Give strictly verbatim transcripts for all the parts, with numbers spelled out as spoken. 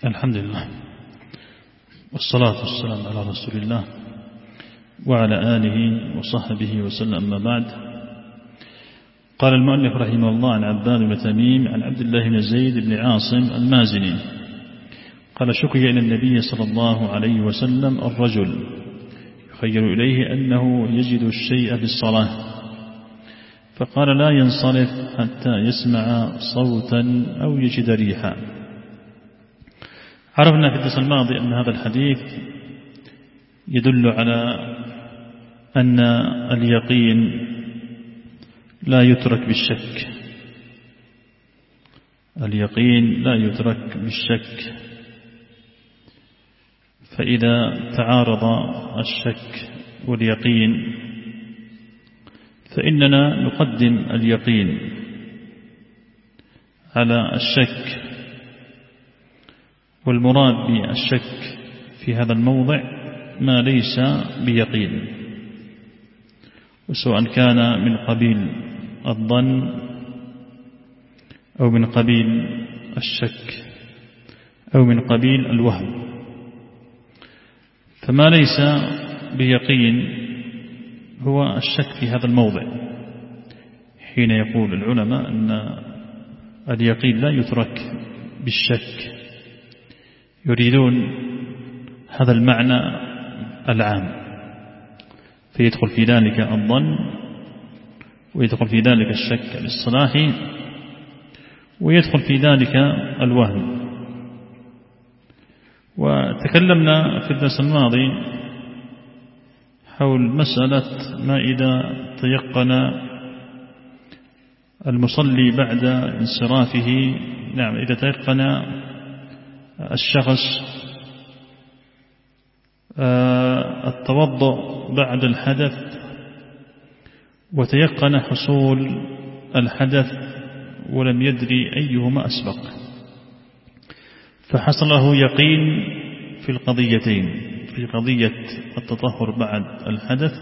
الحمد لله والصلاة والسلام على رسول الله وعلى آله وصحبه وسلم. أما بعد، قال المؤلف رحمه الله عن عباد بن تميم عن عبد الله بن زيد بن عاصم المازني قال: شكي إلى النبي صلى الله عليه وسلم الرجل يخيل إليه أنه يجد الشيء في الصلاة، فقال: لا ينصرف حتى يسمع صوتا أو يجد ريحا. عرفنا في الدرس الماضي أن هذا الحديث يدل على أن اليقين لا يترك بالشك، اليقين لا يترك بالشك، فإذا تعارض الشك واليقين فإننا نقدم اليقين على الشك. والمراد بالشك في هذا الموضع ما ليس بيقين، وسواء كان من قبيل الظن أو من قبيل الشك أو من قبيل الوهم. فما ليس بيقين هو الشك في هذا الموضع، حين يقول العلماء أن اليقين لا يترك بالشك، يريدون هذا المعنى العام، فيدخل في ذلك الظن ويدخل في ذلك الشك الاصطلاحي ويدخل في ذلك الوهم. وتكلمنا في الدرس الماضي حول مسألة ما إذا تيقن المصلي بعد انصرافه، نعم إذا تيقن الشخص التوضؤ بعد الحدث وتيقن حصول الحدث ولم يدري أيهما أسبق، فحصل له يقين في القضيتين، في قضية التطهر بعد الحدث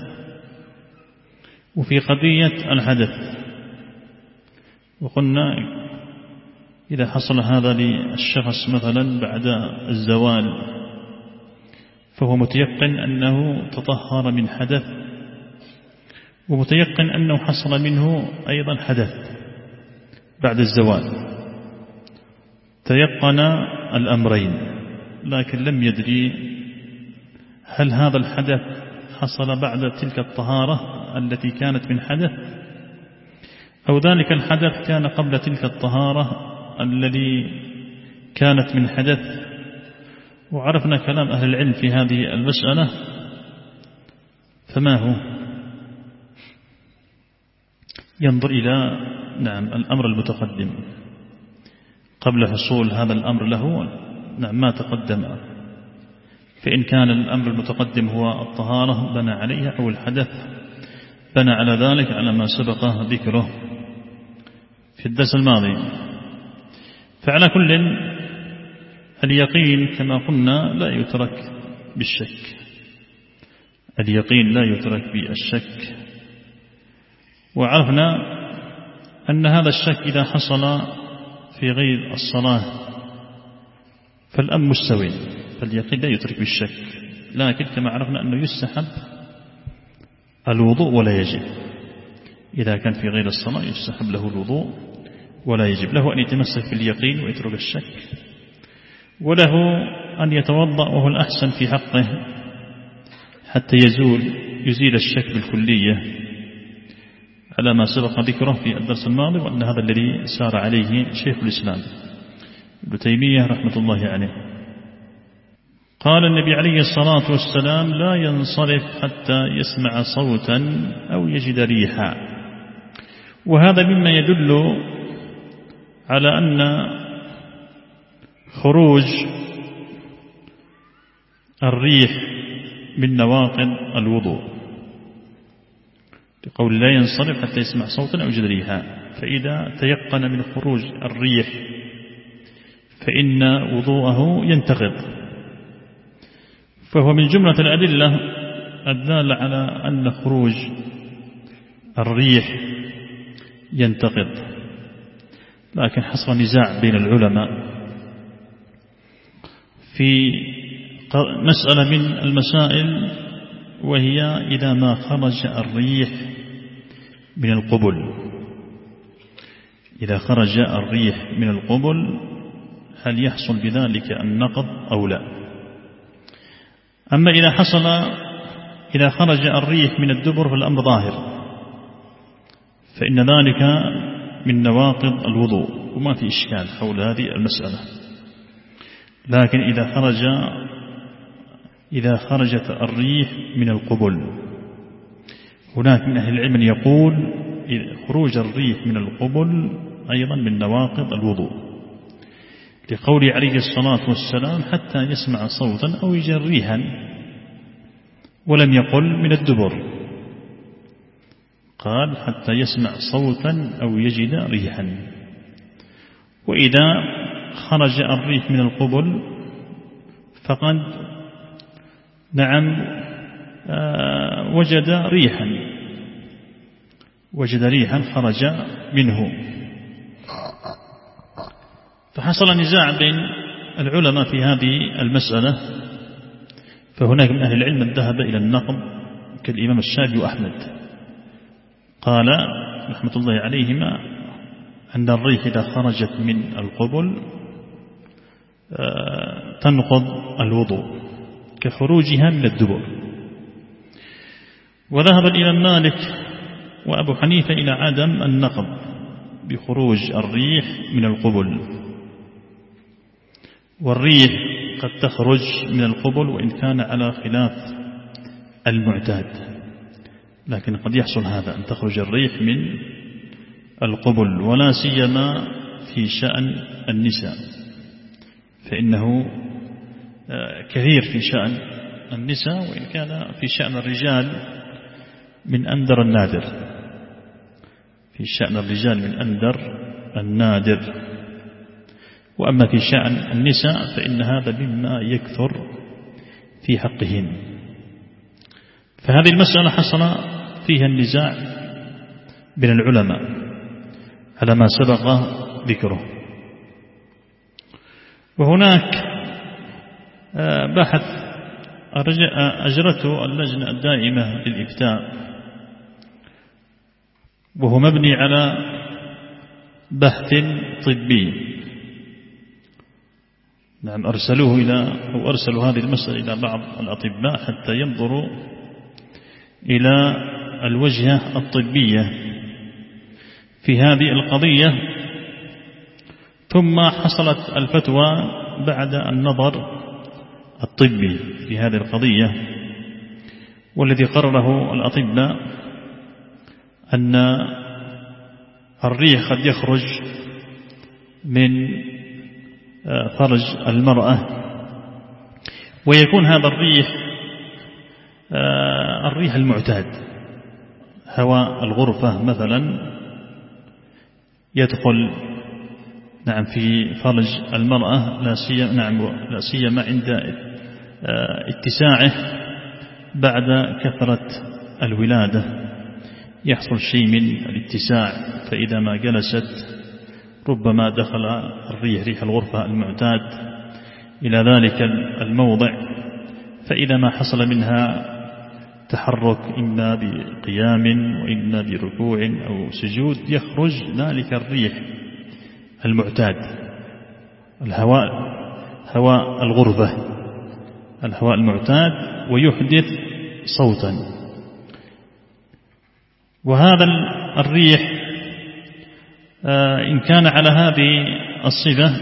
وفي قضية الحدث. وقلنا إذا حصل هذا للشخص مثلا بعد الزوال فهو متيقن أنه تطهر من حدث، ومتيقن أنه حصل منه أيضا حدث بعد الزوال، تيقن الأمرين، لكن لم يدري هل هذا الحدث حصل بعد تلك الطهارة التي كانت من حدث أو ذلك الحدث كان قبل تلك الطهارة الذي كانت من حدث. وعرفنا كلام أهل العلم في هذه المسألة، فما هو؟ ينظر إلى نعم الأمر المتقدم قبل حصول هذا الأمر له، نعم ما تقدم، فإن كان الأمر المتقدم هو الطهارة بنى عليها، أو الحدث بنى على ذلك على ما سبق ذكره في الدرس الماضي. فعلى كل اليقين كما قلنا لا يترك بالشك، اليقين لا يترك بالشك. وعرفنا أن هذا الشك إذا حصل في غير الصلاة فالأمر مستوي، فاليقين لا يترك بالشك، لكن كما عرفنا أنه يستحب الوضوء ولا يجب. إذا كان في غير الصلاة يستحب له الوضوء ولا يجب له أن يتمسك باليقين ويترك الشك، وله أن يتوضأ وهو الأحسن في حقه حتى يزول يزيل الشك بالكلية على ما سبق ذكره في الدرس الماضي، وأن هذا الذي سار عليه شيخ الإسلام ابن تيمية رحمة الله عليه. قال النبي عليه الصلاة والسلام: لا ينصرف حتى يسمع صوتا أو يجد ريحا. وهذا مما يدل على أن خروج الريح من نواقض الوضوء، لقول لا ينصرف حتى يسمع صوتا أو يجد ريحا، فإذا تيقن من خروج الريح فإن وضوءه ينتقض. فهو من جملة الأدلة الدالة على أن خروج الريح ينتقض، لكن حصل نزاع بين العلماء في مسألة من المسائل، وهي إذا ما خرج الريح من القبل، إذا خرج الريح من القبل هل يحصل بذلك النقض أو لا؟ أما إذا حصل إذا خرج الريح من الدبر فالأمر ظاهر، فإن ذلك من نواقض الوضوء وما في إشكال حول هذه المسألة. لكن إذا خرج إذا خرجت الريح من القبل، هناك من أهل العلم يقول خروج الريح من القبل أيضا من نواقض الوضوء، لقوله عليه الصلاة والسلام حتى يسمع صوتا أو يجد ريحا، ولم يقل من الدبر، قال حتى يسمع صوتا أو يجد ريحا. وإذا خرج الريح من القبل فقد نعم آه وجد ريحا وجد ريحا خرج منه. فحصل نزاع بين العلماء في هذه المسألة، فهناك من أهل العلم من ذهب إلى النقض كالإمام الشافعي وأحمد، قال رحمة الله عليهما أن الريح إذا خرجت من القبل تنقض الوضوء كخروجها من الدبر. وذهب الإمام مالك وأبو حنيفة إلى عدم النقض بخروج الريح من القبل. والريح قد تخرج من القبل وإن كان على خلاف المعتاد، لكن قد يحصل هذا أن تخرج الريح من القبل، ولا سيما في شأن النساء، فإنه كثير في شأن النساء، وإن كان في شأن الرجال من أندر النادر، في شأن الرجال من أندر النادر. وأما في شأن النساء فإن هذا مما يكثر في حقهن. فهذه المسألة حصل فيها النزاع بين العلماء على ما سبق ذكره. وهناك بحث أجرته اللجنة الدائمة للإفتاء، وهو مبني على بحث طبي. نعم أرسلوه إلى أو أرسلوا هذه المسألة إلى بعض الأطباء حتى ينظروا إلى الوجهة الطبية في هذه القضية، ثم حصلت الفتوى بعد النظر الطبي في هذه القضية. والذي قرره الأطباء أن الريح قد يخرج من فرج المرأة، ويكون هذا الريح الريح المعتاد، هواء الغرفة مثلا يدخل نعم في فرج المرأة، لا سيما نعم لا سيما عند اتساعه بعد كثرة الولادة، يحصل شيء من الاتساع، فإذا ما جلست ربما دخل الريح ريح الغرفة المعتاد إلى ذلك الموضع، فإذا ما حصل منها تحرك إما بقيام وإما بركوع أو سجود يخرج ذلك الريح المعتاد، الهواء هواء الغرفة الهواء المعتاد، ويحدث صوتا. وهذا الريح إن كان على هذه الصفة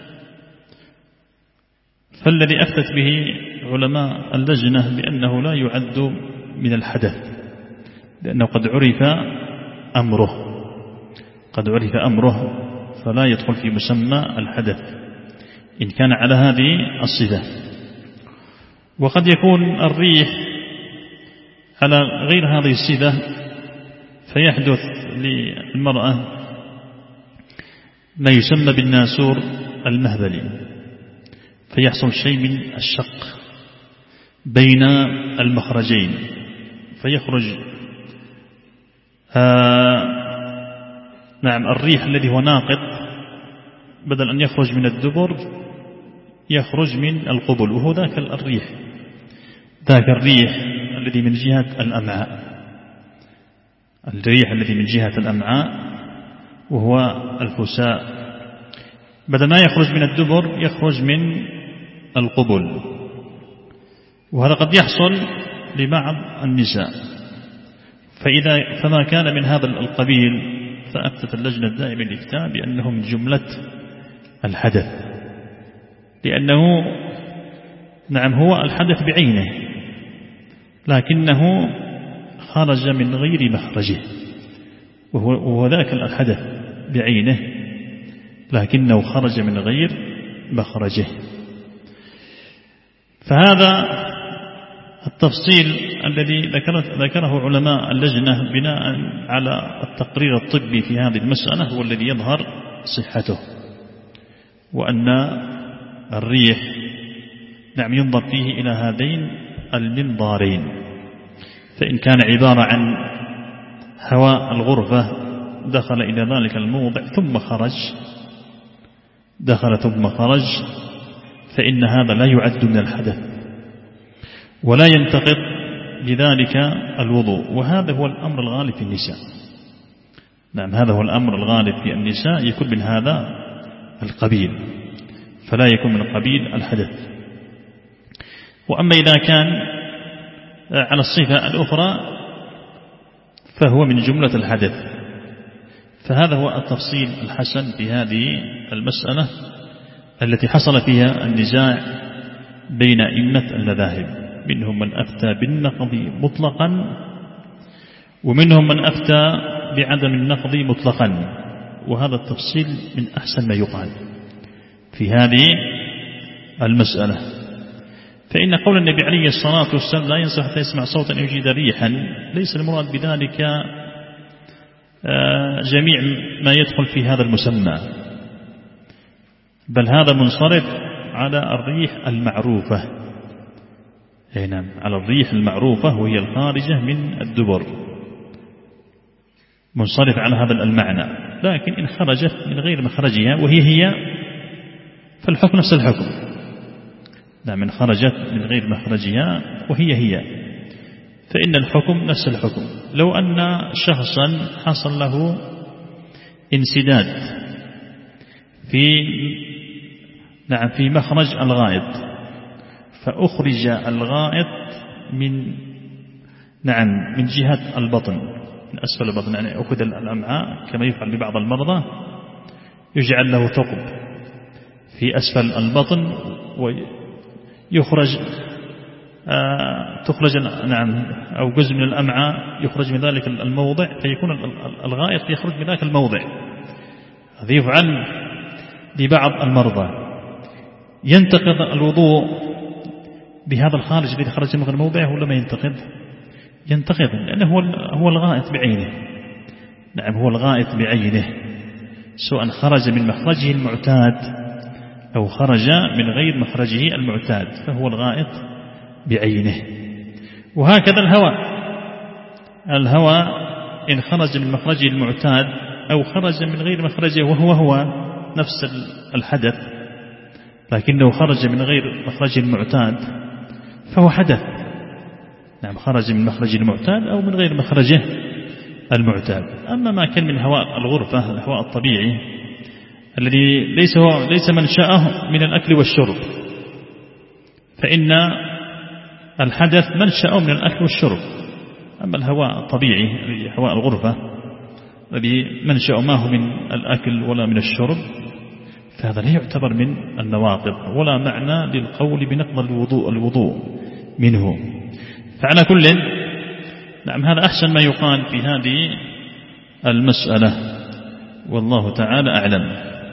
فالذي أفتت به علماء اللجنة بأنه لا يعد من الحدث، لأنه قد عرف أمره قد عرف أمره فلا يدخل في مسمى الحدث إن كان على هذه الصفة. وقد يكون الريح على غير هذه الصفة فيحدث للمرأة ما يسمى بالناسور المهبلي، فيحصل شيء من الشق بين المخرجين، فيخرج آه نعم الريح الذي هو ناقض بدل أن يخرج من الدبر يخرج من القبل، وهو ذاك الريح ذاك الريح الذي من جهة الأمعاء، الريح الذي من جهة الأمعاء وهو الفساء، بدل ما يخرج من الدبر يخرج من القبل. وهذا قد يحصل لبعض النساء، فإذا فما كان من هذا القبيل فأفتت اللجنة الدائمة للإفتاء بأنه من جملة الحدث، لأنه نعم هو الحدث بعينه لكنه خرج من غير مخرجه، وهو, وهو ذاك الحدث بعينه لكنه خرج من غير مخرجه. فهذا التفصيل الذي ذكره علماء اللجنة بناء على التقرير الطبي في هذه المسألة هو الذي يظهر صحته، وأن الريح نعم ينظر فيه إلى هذين المنظارين، فإن كان عبارة عن هواء الغرفة دخل إلى ذلك الموضع ثم خرج دخل ثم خرج فإن هذا لا يعد من الحدث ولا ينتقض بذلك الوضوء. وهذا هو الأمر الغالب في النساء، نعم هذا هو الأمر الغالب في النساء، يكون من هذا القبيل فلا يكون من قبيل الحدث. وأما إذا كان على الصفة الأخرى فهو من جملة الحدث. فهذا هو التفصيل الحسن في هذه المسألة التي حصل فيها النزاع بين أئمة المذاهب، منهم من أفتى بالنقض مطلقا ومنهم من أفتى بعدم النقض مطلقا. وهذا التفصيل من أحسن ما يقال في هذه المسألة. فإن قول النبي عليه الصلاة والسلام لا ينصح حتى يسمع صوتا يجد ريحا ليس المراد بذلك جميع ما يدخل في هذا المسمى، بل هذا منصرف على الريح المعروفة، نعم على الريح المعروفة وهي الخارجة من الدبر، منصرف على هذا المعنى. لكن إن خرجت من غير مخرجها وهي هي فالحكم نفس الحكم، نعم إن خرجت من غير مخرجها وهي هي فإن الحكم نفس الحكم. لو أن شخصا حصل له انسداد في نعم في مخرج الغائط، فأخرج الغائط من نعم من جهة البطن من أسفل البطن، يعني أخذ الأمعاء كما يفعل ببعض المرضى يجعل له ثقب في أسفل البطن ويخرج آه تخرج نعم أو جزء من الأمعاء يخرج من ذلك الموضع، فيكون الغائط يخرج من ذلك الموضع. هذا يفعل لبعض المرضى. ينتقض الوضوء بهذا الخارج الذي خرج من موضعه ولا ما ينتقض؟ ينتقض، لأنه هو هو الغائط بعينه، نعم هو الغائط بعينه، سواء خرج من مخرجه المعتاد أو خرج من غير مخرجه المعتاد فهو الغائط بعينه. وهكذا الهواء الهواء إن خرج من مخرجه المعتاد أو خرج من غير مخرجه وهو هو نفس الحدث لكنه خرج من غير مخرجه المعتاد فهو حدث، نعم خرج من مخرجه المعتاد أو من غير مخرجه المعتاد. أما ما كان من هواء الغرفة الهواء الطبيعي الذي ليس هو ليس منشأه من الأكل والشرب، فإن الحدث منشأه من الأكل والشرب. أما الهواء الطبيعي هواء الغرفة الذي منشأه ما هو من الأكل ولا من الشرب فهذا لا يعتبر من النواقض ولا معنى للقول بنقض الوضوء الوضوء منه. فعلى كل نعم هذا أحسن ما يقال في هذه المسألة، والله تعالى أعلم.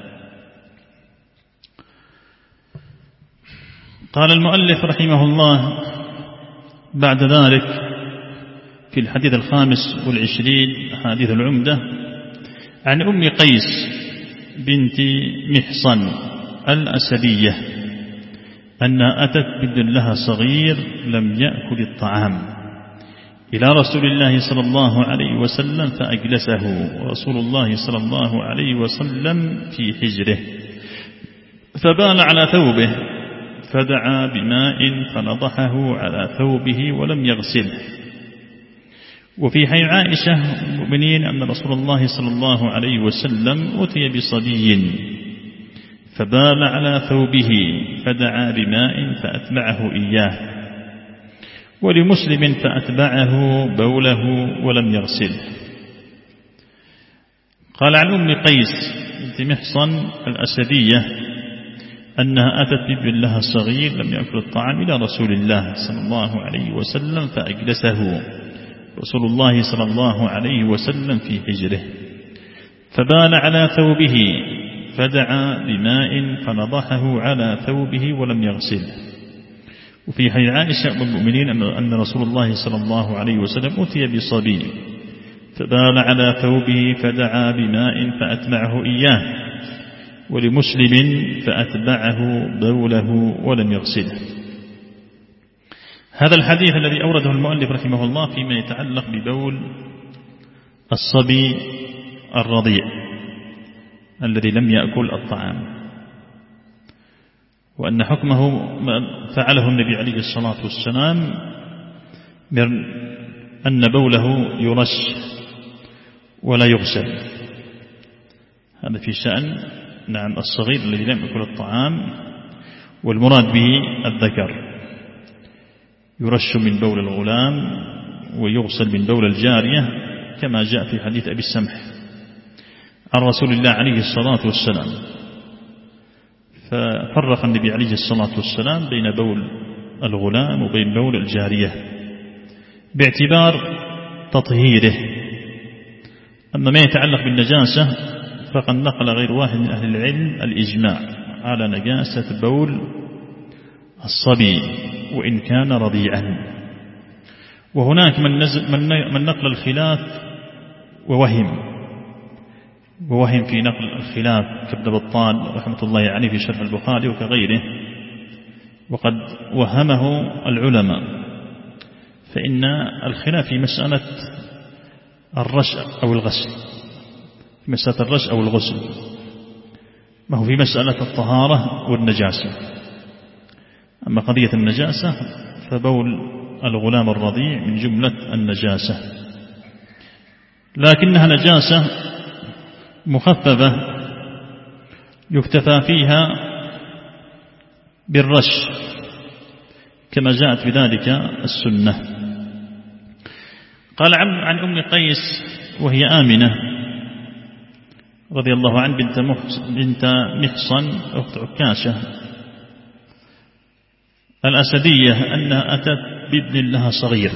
قال المؤلف رحمه الله بعد ذلك في الحديث الخامس والعشرين حديث العمدة عن أم قيس بنت محصن الأسدية أنها أتت بنت لها صغير لم يأكل الطعام إلى رسول الله صلى الله عليه وسلم فأجلسه ورسول الله صلى الله عليه وسلم في حجره فبال على ثوبه فدعا بماء فنضحه على ثوبه ولم يغسله. وفي حي عائشة المؤمنين أن رسول الله صلى الله عليه وسلم أتي بصبي فبال على ثوبه فدعا بماء فأتبعه إياه، ولمسلم فأتبعه بوله ولم يغسله. قال عن أم قيس بنت محصن الأسدية أنها أتت بابن لها صغير لم يأكل الطعام إلى رسول الله صلى الله عليه وسلم فأجلسه رسول الله صلى الله عليه وسلم في حجره فبال على ثوبه فدعا بماء فنضحه على ثوبه ولم يغسله. وفي حي عائشة أم المؤمنين أن رسول الله صلى الله عليه وسلم أتي بصبي فبال على ثوبه فدعا بماء فأتبعه إياه، ولمسلم فأتبعه بوله ولم يغسله. هذا الحديث الذي أورده المؤلف رحمه الله فيما يتعلق ببول الصبي الرضيع الذي لم يأكل الطعام، وأن حكمه ما فعله النبي عليه الصلاة والسلام من أن بوله يرش ولا يغسل. هذا في شأن نعم الصغير الذي لم يأكل الطعام، والمراد به الذكر، يرش من بول الغلام ويغسل من بول الجارية كما جاء في حديث أبي السمح عن رسول الله عليه الصلاة والسلام. ففرق النبي عليه الصلاة والسلام بين بول الغلام وبين بول الجارية باعتبار تطهيره. أما ما يتعلق بالنجاسة فقد نقل غير واحد من أهل العلم الإجماع على نجاسة بول الصبي وإن كان رضيعا. وهناك من, من نقل الخلاف ووهم ووهم في نقل الخلاف كابن بطال رحمة الله عليه في شرح البخاري وكغيره، وقد وهمه العلماء. فإن الخلاف في مسألة الرش أو الغسل، في مسألة الرش أو الغسل، ما هو في مسألة الطهارة والنجاسة. أما قضية النجاسة فبول الغلام الرضيع من جملة النجاسة، لكنها نجاسة مخففة يكتفى فيها بالرش كما جاءت بذلك السنة. قال عن أم قيس وهي آمنة رضي الله عنها بنت, بنت محصن أخت عكاشة الأسدية أنها أتت بابن لها صغير،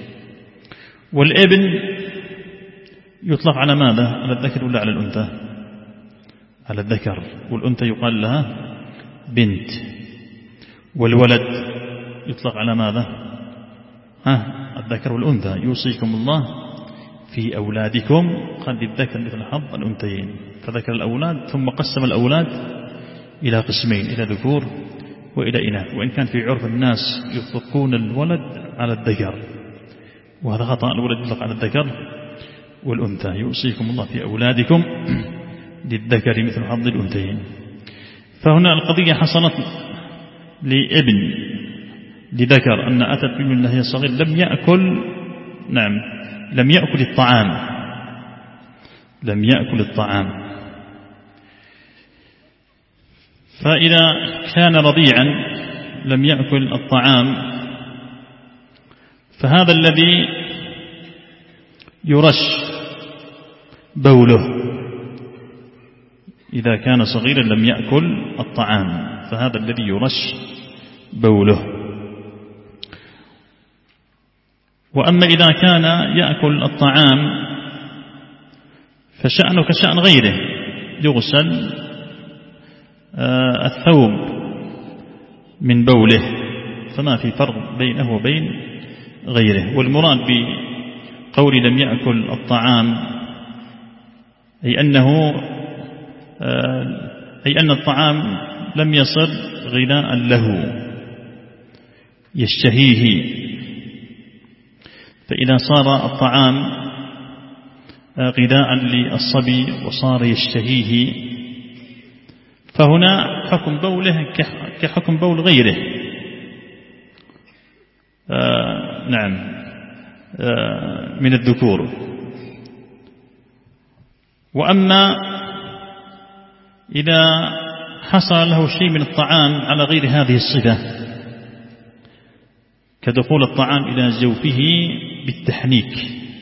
والابن يطلق على ماذا؟ على الذكر ولا على الأنثى؟ على الذكر، والأنثى يقال لها بنت. والولد يطلق على ماذا؟ ها الذكر والأنثى. يوصيكم الله في أولادكم قال للذكر مثل حظ الأنثيين، فذكر الأولاد ثم قسم الأولاد إلى قسمين، إلى ذكور وإلى إناث، وإن كان في عرف الناس يطلقون الولد على الذكر وهذا خطأ، الولد يطلق على الذكر والأنثى. يوصيكم الله في أولادكم للذكر مثل حظ الأنثيين. فهنا القضية حصلت لابن لذكر أن أتت بابن له صغير لم يأكل نعم لم يأكل الطعام لم يأكل الطعام فإذا كان رضيعا لم يأكل الطعام فهذا الذي يرش بوله إذا كان صغيرا لم يأكل الطعام فهذا الذي يرش بوله. وأما إذا كان يأكل الطعام فشأنه كشأن غيره، يغسل الثوب من بوله، فما في فرق بينه وبين غيره. والمراد بقول لم يأكل الطعام أي أنه أي أن الطعام لم يصل غذاء له يشتهيه، فإذا صار الطعام غذاء للصبي وصار يشتهيه فهنا حكم بوله كحكم بول غيره. آه نعم آه من الذكور. وأما إذا حصل له شيء من الطعام على غير هذه الصفة كدخول الطعام إلى جوفه بالتحنيك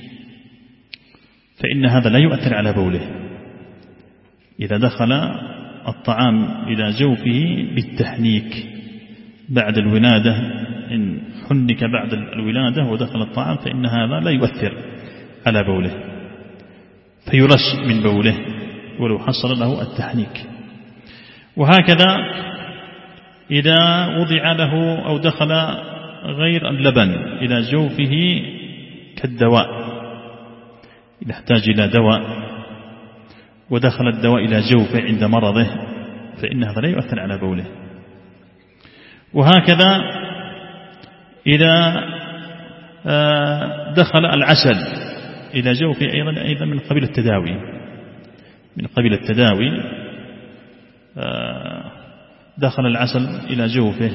فإن هذا لا يؤثر على بوله. إذا دخل الطعام إلى جوفه بالتحنيك بعد الولادة، إن حنك بعد الولادة ودخل الطعام فإن هذا لا يؤثر على بوله فيرش من بوله ولو حصل له التحنيك. وهكذا إذا وضع له أو دخل غير اللبن إلى جوفه كالدواء، إذا احتاج إلى دواء ودخل الدواء إلى جوفه عند مرضه فإن هذا لا يؤثر على بوله. وهكذا إذا دخل العسل إلى جوفه أيضا أيضا من قبيل التداوي من قبيل التداوي دخل العسل إلى جوفه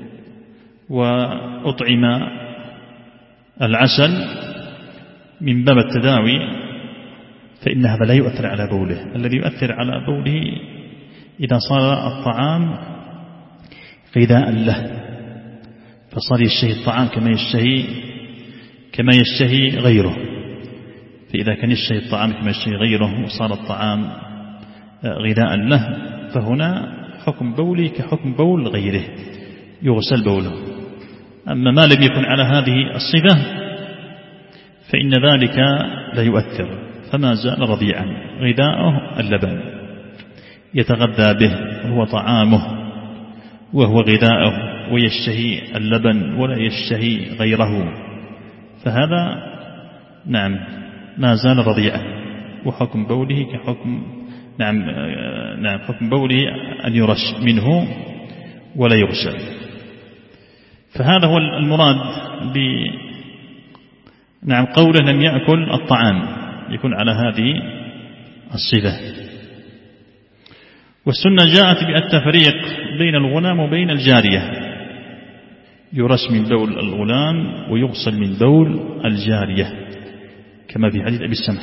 وأطعم العسل من باب التداوي فإن هذا لا يؤثر على بوله. الذي يؤثر على بوله إذا صار الطعام غذاء له فصار يشتهي الطعام كما يشتهي كما يشتهي غيره. فإذا كان يشتهي الطعام كما يشتهي غيره وصار الطعام غذاء له فهنا حكم بولي كحكم بول غيره يغسل بوله. أما ما لم يكن على هذه الصفة فإن ذلك لا يؤثر، فما زال رضيعا غذاؤه اللبن يتغذى به وهو طعامه وهو غذاؤه ويشتهي اللبن ولا يشتهي غيره، فهذا نعم ما زال رضيعا وحكم بوله كحكم نعم نعم حكم بوله أن يرش منه ولا يغسل. فهذا هو المراد ب نعم قوله لم يأكل الطعام يكون على هذه الصفة. والسنة جاءت بالتفريق بين الغلام وبين الجارية، يرش من بول الغلام ويغسل من بول الجارية كما في حديث أبي السمح.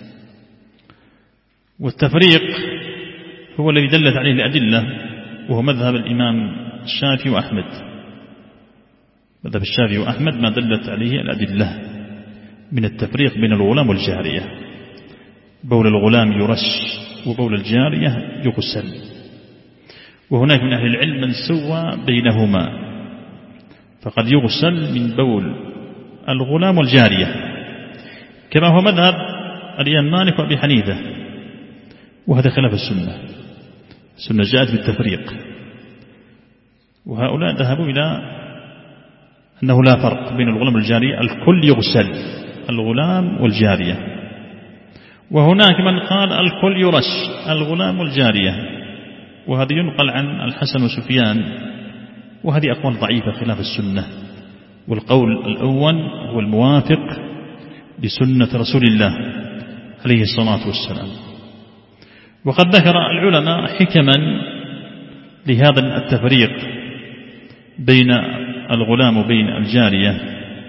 والتفريق هو الذي دلت عليه الأدلة وهو مذهب الإمام الشافعي وأحمد. مذهب الشافعي وأحمد ما دلت عليه الأدلة من التفريق بين الغلام والجارية، بول الغلام يرش وبول الجارية يغسل. وهناك من أهل العلم من سوى بينهما فقد يغسل من بول الغلام والجارية كما هو مذهب الإمام مالك وأبي حنيفة، وهذا خلاف السنة. السنة جاءت بالتفريق، وهؤلاء ذهبوا إلى أنه لا فرق بين الغلام والجارية، الكل يغسل الغلام والجارية. وهناك من قال الكل يرش الغلام والجارية، وهذا ينقل عن الحسن وسفيان، وهذه أقوال ضعيفة خلاف السنة. والقول الأول هو الموافق لسنة رسول الله عليه الصلاة والسلام. وقد ذكر العلماء حكما لهذا التفريق بين الغلام وبين الجارية،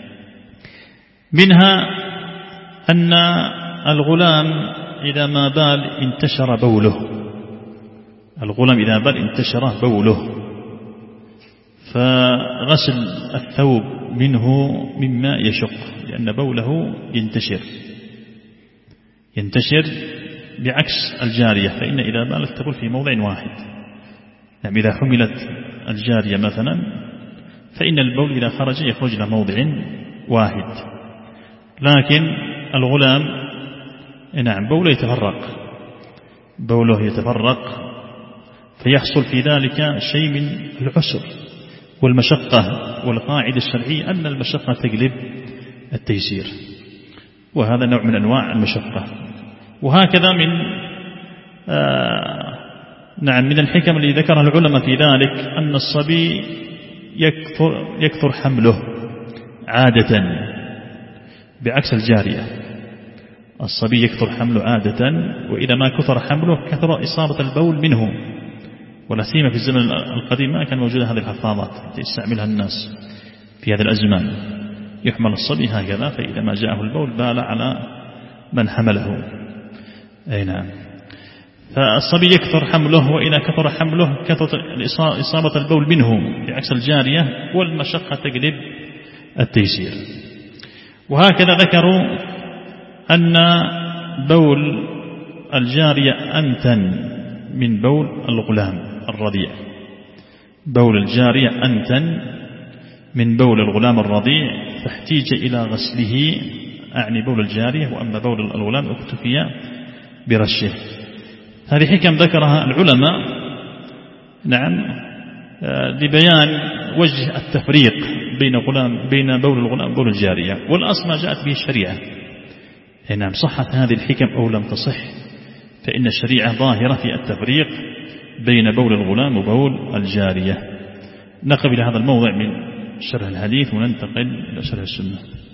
منها أن الغلام إذا ما بال انتشر بوله، الغلام إذا بال انتشر بوله، فغسل الثوب منه مما يشق، لأن بوله ينتشر ينتشر بعكس الجارية، فإن إذا بالت تبول في موضع واحد. يعني إذا حملت الجارية مثلا فإن البول إذا خرج يخرج إلى موضع واحد، لكن الغلام نعم بوله يتفرق بوله يتفرق فيحصل في ذلك شيء من العسر والمشقة، والقاعدة الشرعية أن المشقة تجلب التيسير، وهذا نوع من أنواع المشقة. وهكذا من آه نعم من الحكم التي ذكرها العلماء في ذلك أن الصبي يكثر, يكثر حمله عادة بعكس الجارية. الصبي يكثر حمله عادة، وإذا ما كثر حمله كثر إصابة البول منه، ولا سيما في الزمن القديم ما كان موجودة هذه الحفاظات يستعملها الناس في هذا الأزمان. يحمل الصبي هكذا، فإذا ما جاءه البول بال على من حمله. أي نعم. فالصبي يكثر حمله، وإذا كثر حمله كثرت إصابة البول منه بعكس الجارية، والمشقة تجلب التيسير. وهكذا ذكروا أن بول الجارية أنتن من بول الغلام الرضيع. بول الجارية أنتن من بول الغلام الرضيع، فاحتيج إلى غسله، أعني بول الجارية، وأما بول الغلام اكتفي برشه. هذه حكم ذكرها العلماء نعم لبيان وجه التفريق بين غلام بين بول الغلام وبول الجارية، والأصل ما جاءت به الشريعة. نعم صحت هذه الحكم أو لم تصح، فإن الشريعة ظاهرة في التفريق بين بول الغلام وبول الجارية. نقف إلى هذا الموضع من شرح الحديث وننتقل إلى شرح السنة.